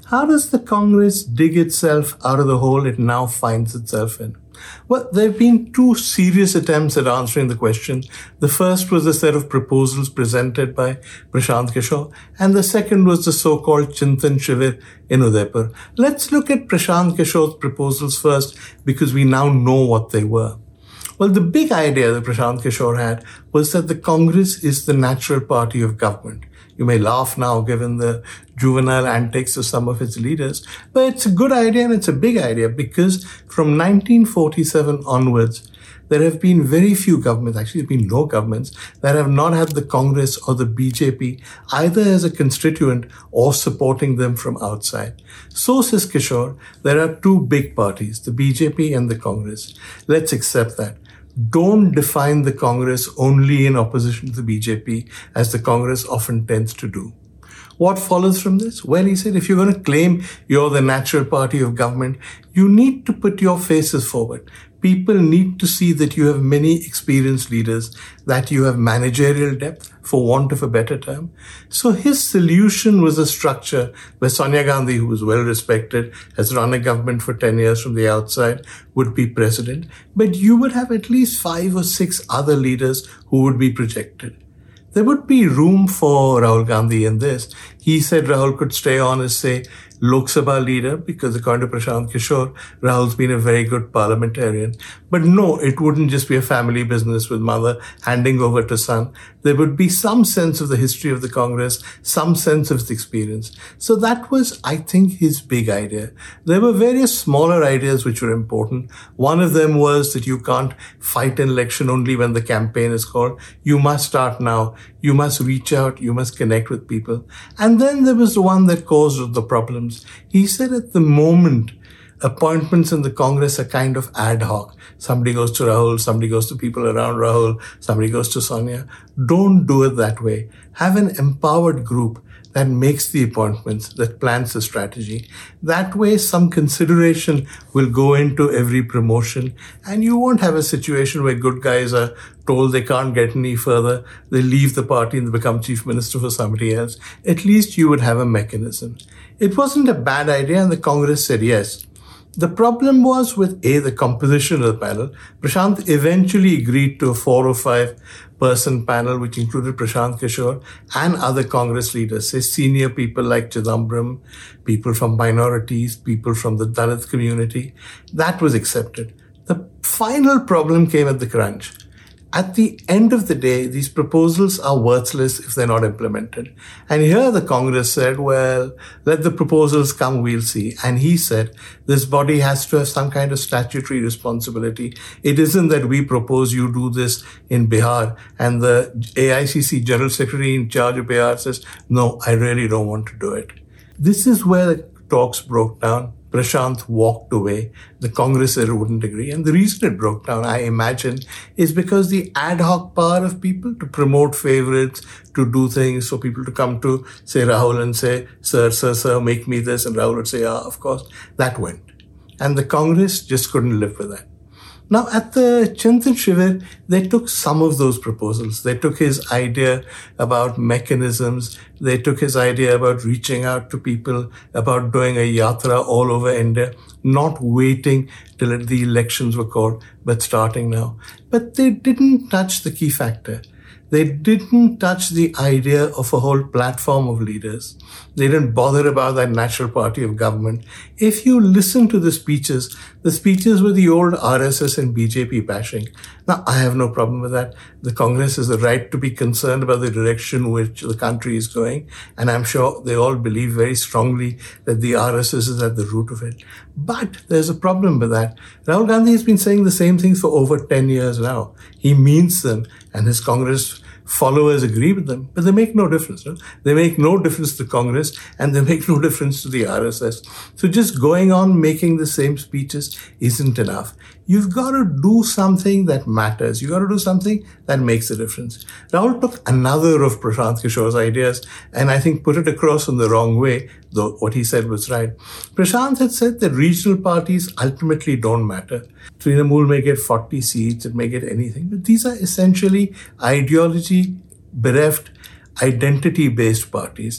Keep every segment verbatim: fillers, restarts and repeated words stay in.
How does the Congress dig itself out of the hole it now finds itself in? Well, there have been two serious attempts at answering the question. The first was a set of proposals presented by Prashant Kishore, and the second was the so-called Chintan Shivir in Udaipur. Let's look at Prashant Kishore's proposals first, because we now know what they were. Well, the big idea that Prashant Kishore had was that the Congress is the natural party of government. You may laugh now, given the juvenile antics of some of its leaders, but it's a good idea and it's a big idea, because from nineteen forty-seven onwards, there have been very few governments, actually there have been no governments, that have not had the Congress or the B J P either as a constituent or supporting them from outside. So says Kishore, there are two big parties, the B J P and the Congress. Let's accept that. Don't define the Congress only in opposition to the B J P, as the Congress often tends to do. What follows from this? Well, he said, if you're going to claim you're the natural party of government, you need to put your faces forward. People need to see that you have many experienced leaders, that you have managerial depth, for want of a better term. So his solution was a structure where Sonia Gandhi, who was well respected, has run a government for ten years from the outside, would be president. But you would have at least five or six other leaders who would be projected. There would be room for Rahul Gandhi in this. He said Rahul could stay on as, say, Lok Sabha leader, because according to Prashant Kishore, Rahul's been a very good parliamentarian. But no, it wouldn't just be a family business with mother handing over to son. There would be some sense of the history of the Congress, some sense of its experience. So that was, I think, his big idea. There were various smaller ideas which were important. One of them was that you can't fight an election only when the campaign is called. You must start now. You must reach out. You must connect with people. And then there was the one that caused the problems. He said at the moment, appointments in the Congress are kind of ad hoc. Somebody goes to Rahul, somebody goes to people around Rahul, somebody goes to Sonia. Don't do it that way. Have an empowered group that makes the appointments, that plans the strategy. That way, some consideration will go into every promotion, and you won't have a situation where good guys are told they can't get any further. They leave the party and become chief minister for somebody else. At least you would have a mechanism. It wasn't a bad idea, and the Congress said yes. The problem was with A, the composition of the panel. Prashant eventually agreed to a four or five person panel, which included Prashant Kishore and other Congress leaders, say senior people like Chidambaram, people from minorities, people from the Dalit community. That was accepted. The final problem came at the crunch. At the end of the day, these proposals are worthless if they're not implemented. And here the Congress said, well, let the proposals come, we'll see. And he said, this body has to have some kind of statutory responsibility. It isn't that we propose you do this in Bihar and the A I C C General Secretary in charge of Bihar says, no, I really don't want to do it. This is where the talks broke down. Prashant walked away. The Congress wouldn't agree. And the reason it broke down, I imagine, is because the ad hoc power of people to promote favorites, to do things, for people to come to, say, Rahul and say, sir, sir, sir, make me this. And Rahul would say, yeah, of course. That went. And the Congress just couldn't live with that. Now, at the Chintan Shivir, they took some of those proposals. They took his idea about mechanisms. They took his idea about reaching out to people, about doing a yatra all over India, not waiting till the elections were called, but starting now. But they didn't touch the key factor. They didn't touch the idea of a whole platform of leaders. They didn't bother about that natural party of government. If you listen to the speeches, the speeches were the old R S S and B J P bashing. Now, I have no problem with that. The Congress has the right to be concerned about the direction which the country is going. And I'm sure they all believe very strongly that the R S S is at the root of it. But there's a problem with that. Rahul Gandhi has been saying the same things for over ten years now. He means them, and his Congress followers agree with them, but they make no difference. No? They make no difference to Congress, and they make no difference to the R S S. So just going on making the same speeches isn't enough. You've got to do something that matters. You've got to do something that makes a difference. Rahul took another of Prashant Kishore's ideas, and I think put it across in the wrong way, though what he said was right. Prashant had said that regional parties ultimately don't matter. Trinamool may get forty seats, it may get anything, but these are essentially ideology bereft, identity-based parties.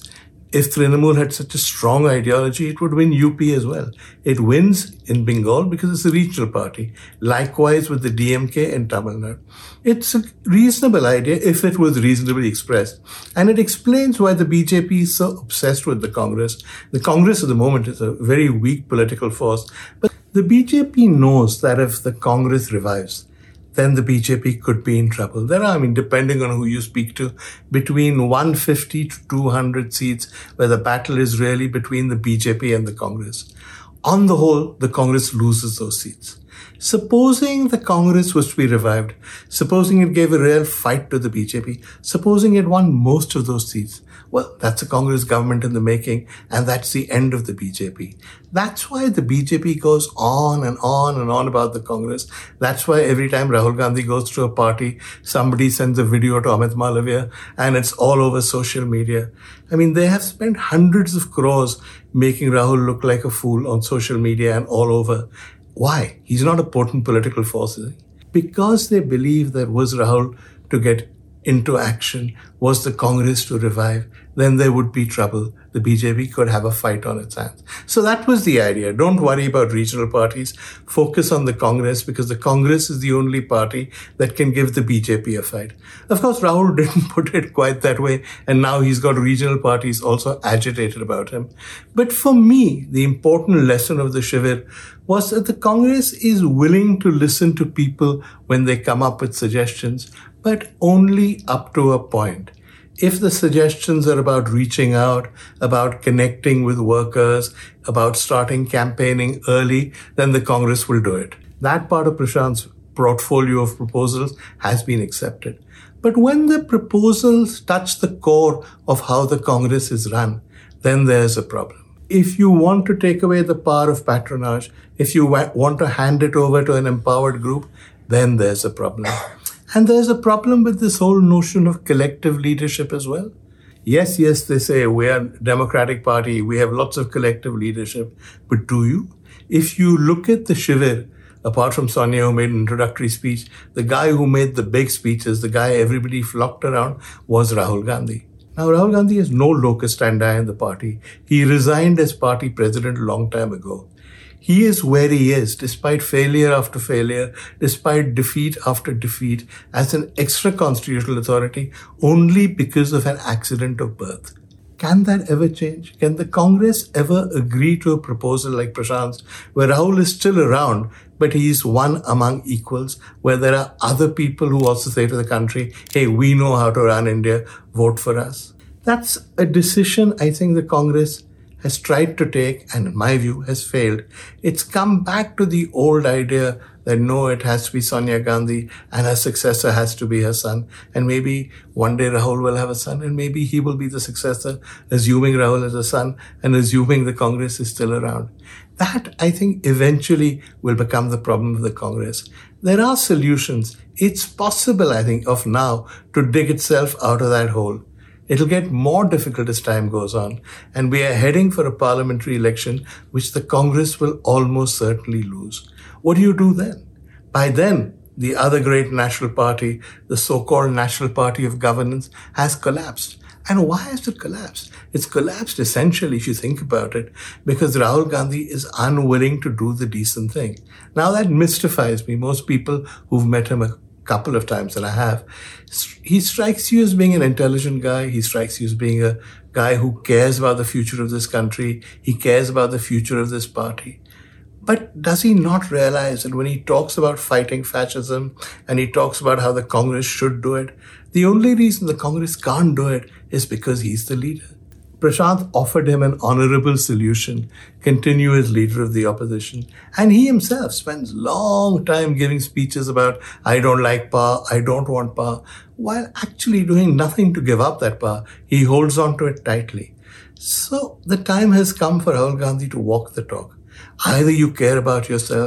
If Trinamool had such a strong ideology, it would win U P as well. It wins in Bengal because it's a regional party. Likewise with the D M K in Tamil Nadu. It's a reasonable idea if it was reasonably expressed. And it explains why the B J P is so obsessed with the Congress. The Congress at the moment is a very weak political force. But the B J P knows that if the Congress revives, then the B J P could be in trouble. There are, I mean, depending on who you speak to, between one hundred fifty to two hundred seats where the battle is really between the B J P and the Congress. On the whole, the Congress loses those seats. Supposing the Congress was to be revived, supposing it gave a real fight to the B J P, supposing it won most of those seats, well, that's a Congress government in the making, and that's the end of the B J P. That's why the B J P goes on and on and on about the Congress. That's why every time Rahul Gandhi goes to a party, somebody sends a video to Amit Malaviya, and it's all over social media. I mean, they have spent hundreds of crores making Rahul look like a fool on social media and all over. Why? He's not a potent political force, is he? Because they believe that was Rahul to get into action, was the Congress to revive, then there would be trouble. The B J P could have a fight on its hands. So that was the idea. Don't worry about regional parties. Focus on the Congress, because the Congress is the only party that can give the B J P a fight. Of course, Rahul didn't put it quite that way, and now he's got regional parties also agitated about him. But for me, the important lesson of the Shivir was that the Congress is willing to listen to people when they come up with suggestions, but only up to a point. If the suggestions are about reaching out, about connecting with workers, about starting campaigning early, then the Congress will do it. That part of Prashant's portfolio of proposals has been accepted. But when the proposals touch the core of how the Congress is run, then there's a problem. If you want to take away the power of patronage, if you want to hand it over to an empowered group, then there's a problem. And there's a problem with this whole notion of collective leadership as well. Yes, yes, they say we are a democratic party, we have lots of collective leadership, but do you? If you look at the Shivir, apart from Sonia who made an introductory speech, the guy who made the big speeches, the guy everybody flocked around, was Rahul Gandhi. Now, Rahul Gandhi has no locus standi in the party. He resigned as party president a long time ago. He is where he is, despite failure after failure, despite defeat after defeat, as an extra constitutional authority, only because of an accident of birth. Can that ever change? Can the Congress ever agree to a proposal like Prashant's, where Rahul is still around, but he is one among equals, where there are other people who also say to the country, hey, we know how to run India, vote for us? That's a decision I think the Congress has tried to take, and in my view, has failed. It's come back to the old idea that no, it has to be Sonia Gandhi and her successor has to be her son. And maybe one day Rahul will have a son and maybe he will be the successor, assuming Rahul has a son and assuming the Congress is still around. That, I think, eventually will become the problem of the Congress. There are solutions. It's possible, I think, of now to dig itself out of that hole. It'll get more difficult as time goes on, and we are heading for a parliamentary election which the Congress will almost certainly lose. What do you do then? By then, the other great national party, the so-called National Party of Governance, has collapsed. And why has it collapsed? It's collapsed essentially, if you think about it, because Rahul Gandhi is unwilling to do the decent thing. Now that mystifies me. Most people who've met him a couple of times, and I have, he strikes you as being an intelligent guy. He strikes you as being a guy who cares about the future of this country. He cares about the future of this party. But does he not realize that when he talks about fighting fascism and he talks about how the Congress should do it, the only reason the Congress can't do it is because he's the leader? Prashant offered him an honorable solution, continue as leader of the opposition. And he himself spends long time giving speeches about, I don't like power, I don't want power, while actually doing nothing to give up that power. He holds on to it tightly. So the time has come for Rahul Gandhi to walk the talk. Either you care about yourself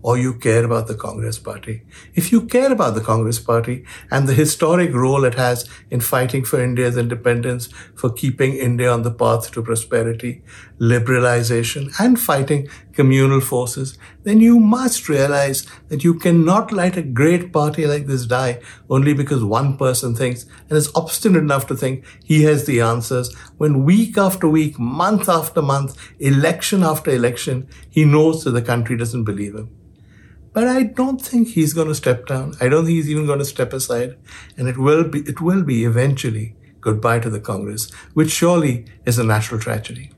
or you care about the Congress Party. If you care about the Congress Party and the historic role it has in fighting for India's independence, for keeping India on the path to prosperity, liberalization, and fighting communal forces, then you must realize that you cannot let a great party like this die only because one person thinks and is obstinate enough to think he has the answers when week after week, month after month, election after election, he knows that the country doesn't believe him. But I don't think he's going to step down. I don't think he's even going to step aside. And it will be, it will be eventually goodbye to the Congress, which surely is a national tragedy.